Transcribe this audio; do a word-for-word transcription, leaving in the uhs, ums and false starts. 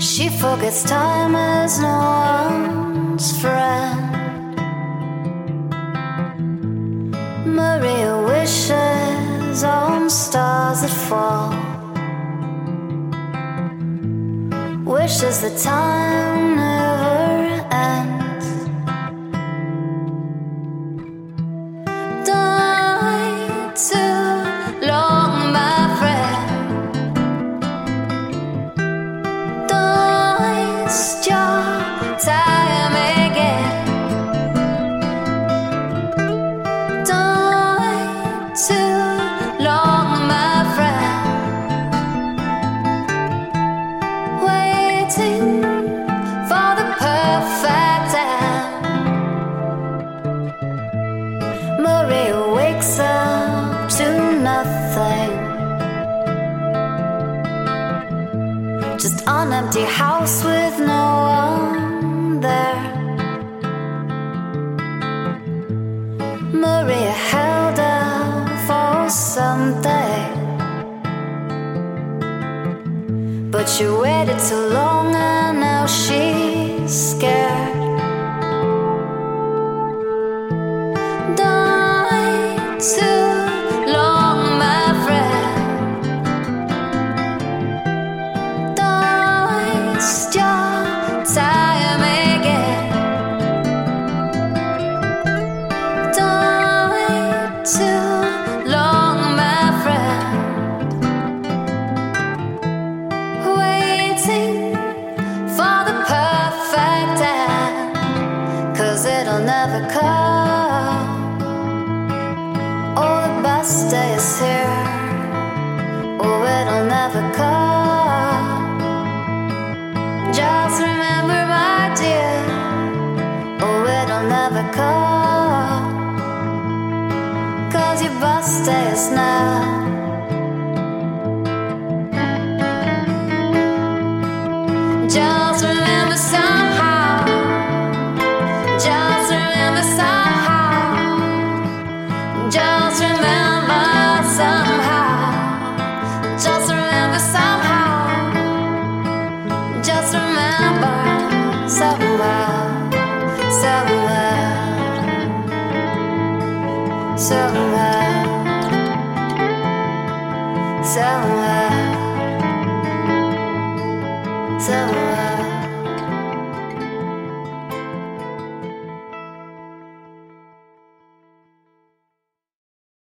She forgets time as no one's friend. Maria wishes on stars that fall, wishes that time never ends. Die too long, my friend. Don't waste your time again. Don't wait too long, my friend. Waiting for the perfect time. Maria wakes up to nothing, just an empty house with no one there. Maria held out for someday, but she waited too long and now she's scared. Don't wait too long, my friend. Don't waste your time again. Don't wait too long, my friend. Waiting for the perfect time, 'cause it'll never come. Oh, the best day is here. Oh, it'll never come. Just remember, my dear. Oh, it'll never come, 'cause your best day is now. Just remember somehow. Just remember somehow. Just remember somehow. Just remember somehow. Just remember somehow. Somehow. Somehow. Somehow. Somehow.